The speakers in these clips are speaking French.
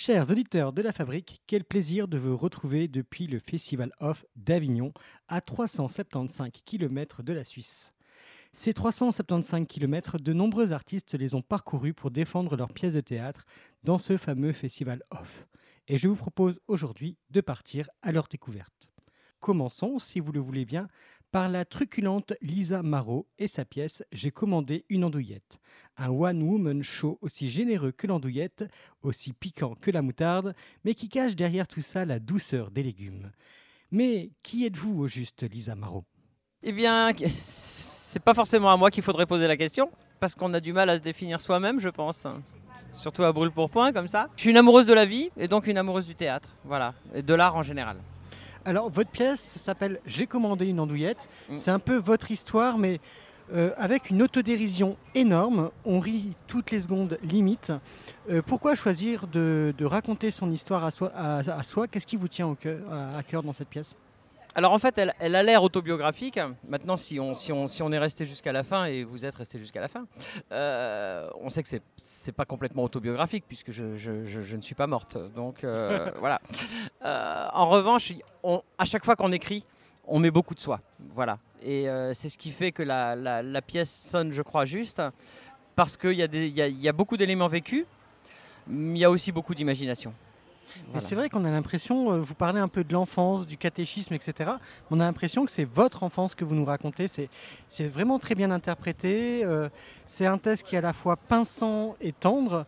Chers auditeurs de la Fabrique, quel plaisir de vous retrouver depuis le Festival Off d'Avignon, à 375 km de la Suisse. Ces 375 km, de nombreux artistes les ont parcourus pour défendre leurs pièces de théâtre dans ce fameux Festival Off. Et je vous propose aujourd'hui de partir à leur découverte. Commençons, si vous le voulez bien, par la truculente Lisa Marot et sa pièce « J'ai commandé une andouillette ». Un one-woman show aussi généreux que l'andouillette, aussi piquant que la moutarde, mais qui cache derrière tout ça la douceur des légumes. Mais qui êtes-vous au juste, Lisa Marot ? Eh bien, c'est pas forcément à moi qu'il faudrait poser la question, parce qu'on a du mal à se définir soi-même, je pense. Surtout à brûle-pourpoint, comme ça. Je suis une amoureuse de la vie, et donc une amoureuse du théâtre, voilà, et de l'art en général. Alors, votre pièce s'appelle « J'ai commandé une andouillette ». C'est un peu votre histoire, mais avec une autodérision énorme. On rit toutes les secondes limite. Pourquoi choisir de raconter son histoire à soi ? Qu'est-ce qui vous tient à cœur dans cette pièce ? Alors en fait, elle a l'air autobiographique. Maintenant, si on est resté jusqu'à la fin, et vous êtes resté jusqu'à la fin, on sait que c'est pas complètement autobiographique, puisque je ne suis pas morte. Donc voilà. En revanche, à chaque fois qu'on écrit, on met beaucoup de soi. Voilà. Et c'est ce qui fait que la pièce sonne, je crois, juste, parce qu'il y a beaucoup d'éléments vécus, mais il y a aussi beaucoup d'imagination. Voilà. C'est vrai qu'on a l'impression, vous parlez un peu de l'enfance, du catéchisme, etc. On a l'impression que c'est votre enfance que vous nous racontez. C'est vraiment très bien interprété. C'est un texte qui est à la fois pinçant et tendre.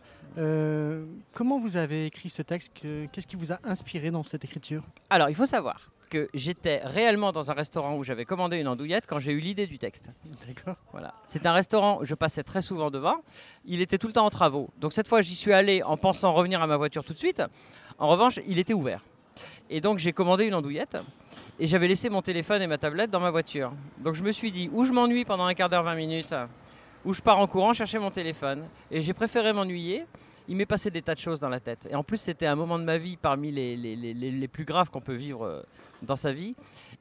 Comment vous avez écrit ce texte ? Qu'est-ce qui vous a inspiré dans cette écriture ? Alors, il faut savoir que j'étais réellement dans un restaurant où j'avais commandé une andouillette quand j'ai eu l'idée du texte. D'accord. Voilà. C'est un restaurant où je passais très souvent devant. Il était tout le temps en travaux. Donc cette fois, j'y suis allé en pensant revenir à ma voiture tout de suite. En revanche, il était ouvert. Et donc j'ai commandé une andouillette et j'avais laissé mon téléphone et ma tablette dans ma voiture. Donc je me suis dit, ou je m'ennuie pendant un quart d'heure, 20 minutes, ou je pars en courant chercher mon téléphone. Et j'ai préféré m'ennuyer. Il m'est passé des tas de choses dans la tête. Et en plus, c'était un moment de ma vie parmi les plus graves qu'on peut vivre dans sa vie.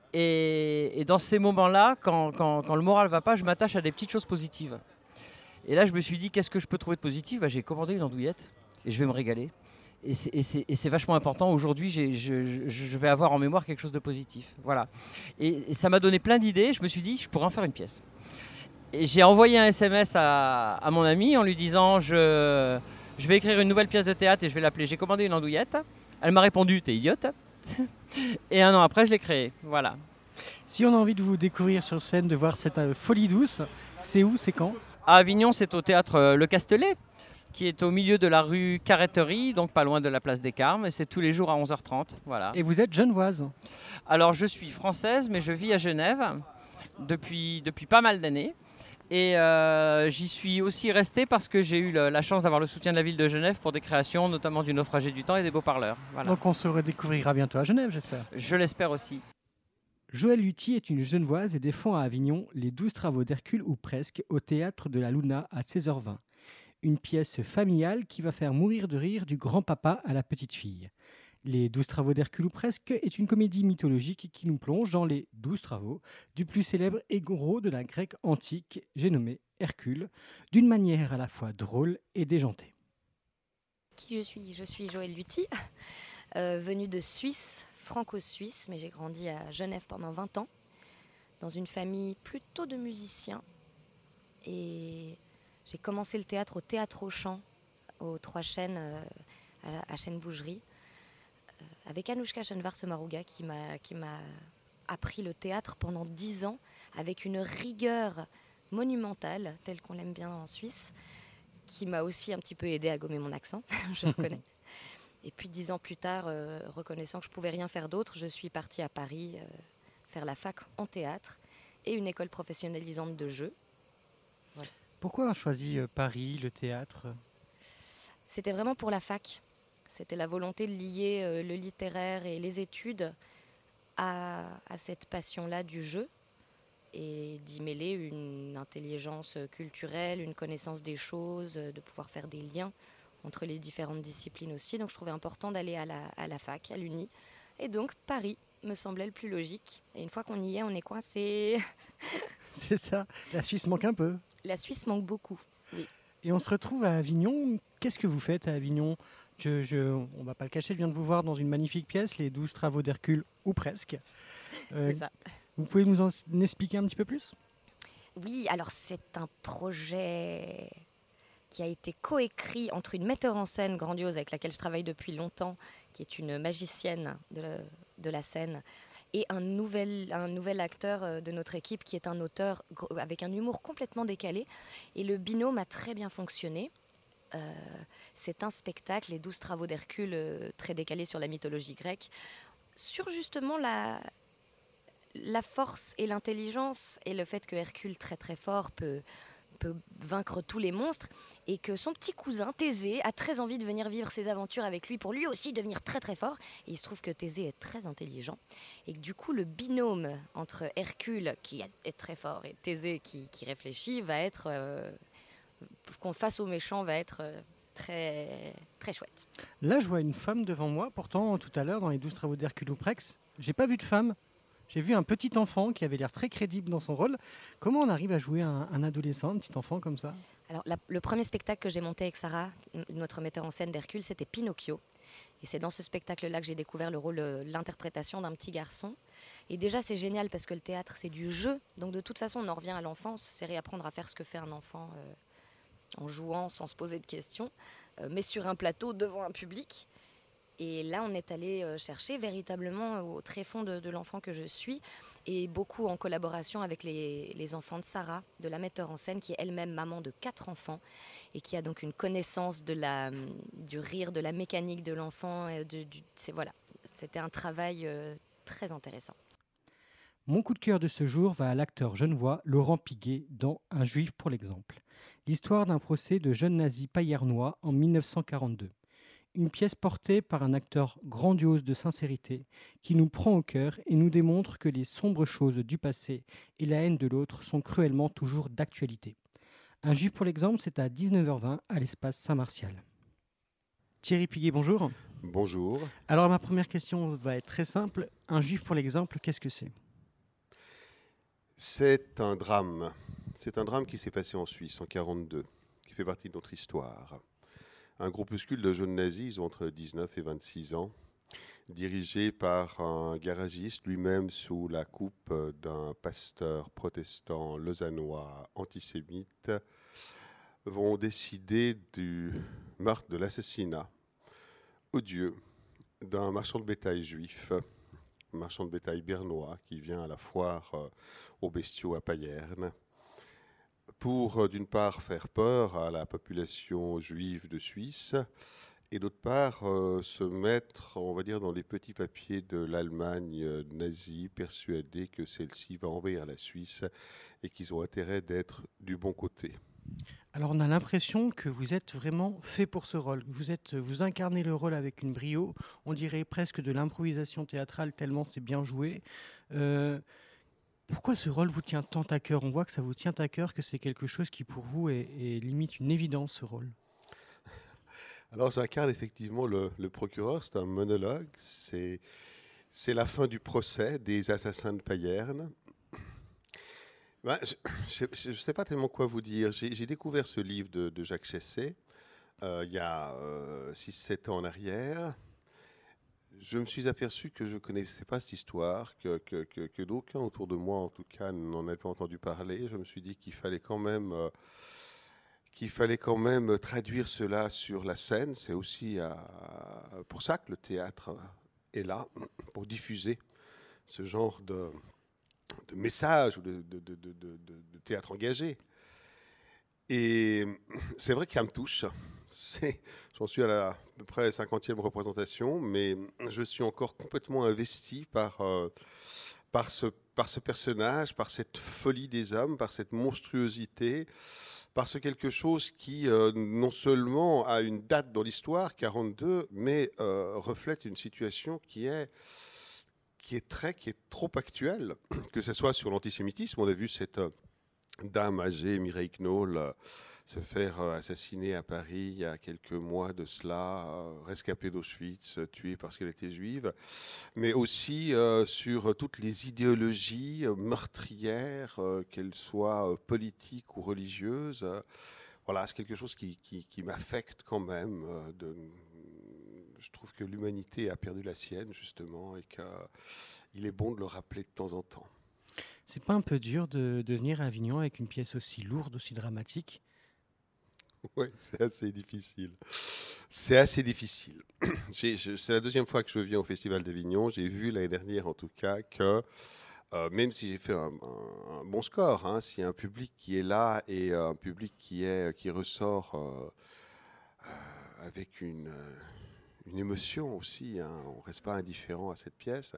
Et dans ces moments-là, quand le moral ne va pas, je m'attache à des petites choses positives. Et là, je me suis dit, qu'est-ce que je peux trouver de positif ? J'ai commandé une andouillette et je vais me régaler. Et c'est vachement important. Aujourd'hui, je vais avoir en mémoire quelque chose de positif. Voilà. Et ça m'a donné plein d'idées. Je me suis dit, je pourrais en faire une pièce. Et j'ai envoyé un SMS à mon ami en lui disant, je vais écrire une nouvelle pièce de théâtre et je vais l'appeler « J'ai commandé une andouillette ». Elle m'a répondu « T'es idiote ». Et un an après, je l'ai créée. Voilà. Si on a envie de vous découvrir sur scène, de voir cette folie douce, c'est où, c'est quand ? À Avignon, c'est au théâtre Le Castellet, qui est au milieu de la rue Carretterie, donc pas loin de la place des Carmes. Et c'est tous les jours à 11h30. Voilà. Et vous êtes genevoise ? Alors, je suis française, mais je vis à Genève depuis pas mal d'années. Et j'y suis aussi resté parce que j'ai eu la chance d'avoir le soutien de la ville de Genève pour des créations, notamment du Naufragé du temps et des Beaux Parleurs. Voilà. Donc on se redécouvrira bientôt à Genève, j'espère. Je l'espère aussi. Joëlle Lutti est une genevoise et défend à Avignon les 12 travaux d'Hercule ou presque au théâtre de la Luna à 16h20. Une pièce familiale qui va faire mourir de rire du grand-papa à la petite fille. Les 12 travaux d'Hercule ou presque est une comédie mythologique qui nous plonge dans les 12 travaux du plus célèbre héros de la Grèce antique, j'ai nommé Hercule, d'une manière à la fois drôle et déjantée. Qui je suis ? Je suis Joëlle Lutti, venue de Suisse, franco-suisse, mais j'ai grandi à Genève pendant 20 ans, dans une famille plutôt de musiciens. Et j'ai commencé le théâtre au Théâtre Auchan, aux Trois Chênes, à Chêne-Bougerie, avec Anouchka Schoenwarz-Marouga qui m'a appris le théâtre pendant 10 ans avec une rigueur monumentale, telle qu'on l'aime bien en Suisse, qui m'a aussi un petit peu aidé à gommer mon accent, je reconnais. Et puis 10 ans plus tard, reconnaissant que je ne pouvais rien faire d'autre, je suis partie à Paris faire la fac en théâtre et une école professionnalisante de jeu. Voilà. Pourquoi avoir choisi Paris, le théâtre ? C'était vraiment pour la fac. C'était la volonté de lier le littéraire et les études à cette passion-là du jeu et d'y mêler une intelligence culturelle, une connaissance des choses, de pouvoir faire des liens entre les différentes disciplines aussi. Donc je trouvais important d'aller à la fac, à l'Uni. Et donc Paris me semblait le plus logique. Et une fois qu'on y est, on est coincé. C'est ça, la Suisse manque un peu. La Suisse manque beaucoup, oui. Et on se retrouve à Avignon. Qu'est-ce que vous faites à Avignon ? On ne va pas le cacher, je viens de vous voir dans une magnifique pièce, les 12 travaux d'Hercule, ou presque. C'est ça. Vous pouvez nous en expliquer un petit peu plus ? Oui, alors c'est un projet qui a été coécrit entre une metteur en scène grandiose avec laquelle je travaille depuis longtemps, qui est une magicienne de la scène, et un nouvel acteur de notre équipe qui est un auteur avec un humour complètement décalé. Et le binôme a très bien fonctionné. C'est un spectacle, les 12 travaux d'Hercule, très décalé sur la mythologie grecque, sur justement la force et l'intelligence et le fait que Hercule, très très fort, peut vaincre tous les monstres, et que son petit cousin Thésée a très envie de venir vivre ses aventures avec lui pour lui aussi devenir très très fort. Et il se trouve que Thésée est très intelligent, et que du coup le binôme entre Hercule qui est très fort et Thésée qui réfléchit va être qu'on face aux méchants va être très très chouette. Là, je vois une femme devant moi. Pourtant, tout à l'heure, dans les 12 travaux d'Hercule ou Prex, j'ai pas vu de femme. J'ai vu un petit enfant qui avait l'air très crédible dans son rôle. Comment on arrive à jouer un adolescent, un petit enfant comme ça ? Alors, le premier spectacle que j'ai monté avec Sarah, notre metteur en scène d'Hercule, c'était Pinocchio. Et c'est dans ce spectacle-là que j'ai découvert le rôle, l'interprétation d'un petit garçon. Et déjà, c'est génial parce que le théâtre, c'est du jeu. Donc, de toute façon, on en revient à l'enfance. C'est réapprendre à faire ce que fait un enfant en jouant sans se poser de questions, mais sur un plateau devant un public. Et là, on est allé chercher véritablement au tréfonds de l'enfant que je suis, et beaucoup en collaboration avec les enfants de Sarah, de la metteur en scène, qui est elle-même maman de 4 enfants, et qui a donc une connaissance du rire, de la mécanique de l'enfant. Voilà. C'était un travail très intéressant. Mon coup de cœur de ce jour va à l'acteur genevois Laurent Piguet dans Un juif pour l'exemple. L'histoire d'un procès de jeunes nazis paillernois en 1942. Une pièce portée par un acteur grandiose de sincérité qui nous prend au cœur et nous démontre que les sombres choses du passé et la haine de l'autre sont cruellement toujours d'actualité. Un juif pour l'exemple, c'est à 19h20 à l'espace Saint-Martial. Thierry Piguet, bonjour. Bonjour. Alors ma première question va être très simple. Un juif pour l'exemple, qu'est-ce que c'est ? C'est un drame. C'est un drame qui s'est passé en Suisse en 1942, qui fait partie de notre histoire. Un groupuscule de jeunes nazis, ils ont entre 19 et 26 ans, dirigé par un garagiste, lui-même sous la coupe d'un pasteur protestant lausannois antisémite, vont décider du meurtre, de l'assassinat odieux d'un marchand de bétail juif, un marchand de bétail bernois qui vient à la foire aux bestiaux à Payerne, pour d'une part faire peur à la population juive de Suisse et d'autre part se mettre, on va dire, dans les petits papiers de l'Allemagne nazie, persuadée que celle-ci va envahir la Suisse et qu'ils ont intérêt d'être du bon côté. Alors on a l'impression que vous êtes vraiment fait pour ce rôle. Vous incarnez le rôle avec une brio, on dirait presque de l'improvisation théâtrale tellement c'est bien joué. Pourquoi ce rôle vous tient tant à cœur ? On voit que ça vous tient à cœur, que c'est quelque chose qui pour vous est limite une évidence, ce rôle. Alors j'incarne effectivement le procureur, c'est un monologue, c'est la fin du procès des assassins de Payerne. Ben, je ne sais pas tellement quoi vous dire. J'ai découvert ce livre de Jacques Chessé il y a 6-7 ans en arrière. Je me suis aperçu que je ne connaissais pas cette histoire, que d'aucuns autour de moi, en tout cas, n'en avaient entendu parler. Je me suis dit qu'il fallait quand même traduire cela sur la scène. C'est aussi pour ça que le théâtre est là, pour diffuser ce genre de message ou de théâtre engagé. Et c'est vrai que ça me touche. J'en suis à peu près 50e représentation, mais je suis encore complètement investi par ce personnage, par cette folie des hommes, par cette monstruosité, par ce quelque chose qui non seulement a une date dans l'histoire, 42, mais reflète une situation qui est trop actuelle, que ce soit sur l'antisémitisme. On a vu cette dame âgée, Mireille Knoll, se faire assassiner à Paris il y a quelques mois de cela, rescapée d'Auschwitz, tuée parce qu'elle était juive, mais aussi sur toutes les idéologies meurtrières, qu'elles soient politiques ou religieuses. Voilà, c'est quelque chose qui m'affecte quand même, je trouve que l'humanité a perdu la sienne, justement, et qu'il est bon de le rappeler de temps en temps. C'est pas un peu dur de venir à Avignon avec une pièce aussi lourde, aussi dramatique ? Oui, c'est assez difficile. C'est assez difficile. C'est la deuxième fois que je viens au Festival d'Avignon. J'ai vu l'année dernière, en tout cas, que même si j'ai fait un bon score, hein, s'il y a un public qui est là et un public qui ressort avec une émotion aussi, hein, on ne reste pas indifférent à cette pièce.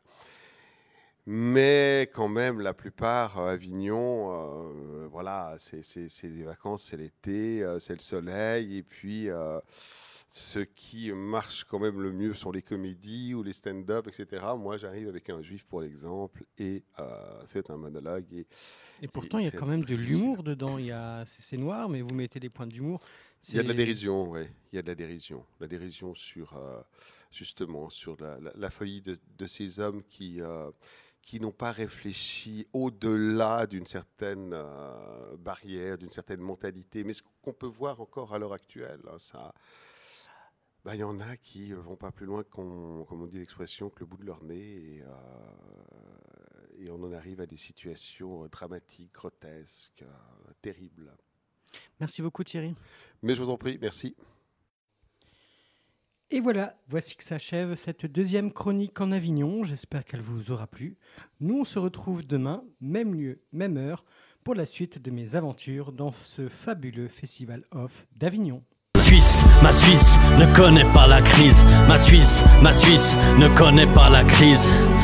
Mais quand même, la plupart à Avignon, voilà, c'est des vacances, c'est l'été, c'est le soleil. Et puis, ce qui marche quand même le mieux sont les comédies ou les stand-up, etc. Moi, j'arrive avec un juif, pour l'exemple, et c'est un monologue. Et pourtant, il y a quand même de l'humour dedans. C'est noir, mais vous mettez des points d'humour. Il y a de la dérision, oui. Il y a de la dérision. La dérision sur, justement, sur la folie de ces hommes qui n'ont pas réfléchi au-delà d'une certaine barrière, d'une certaine mentalité. Mais ce qu'on peut voir encore à l'heure actuelle, hein, y en a qui ne vont pas plus loin, comme on dit l'expression, que le bout de leur nez. Et on en arrive à des situations dramatiques, grotesques, terribles. Merci beaucoup Thierry. Mais je vous en prie, merci. Et voilà, voici que s'achève cette deuxième chronique en Avignon. J'espère qu'elle vous aura plu. Nous, on se retrouve demain, même lieu, même heure, pour la suite de mes aventures dans ce fabuleux Festival Off d'Avignon. Ma Suisse ne connaît pas la crise. Ma Suisse ne connaît pas la crise.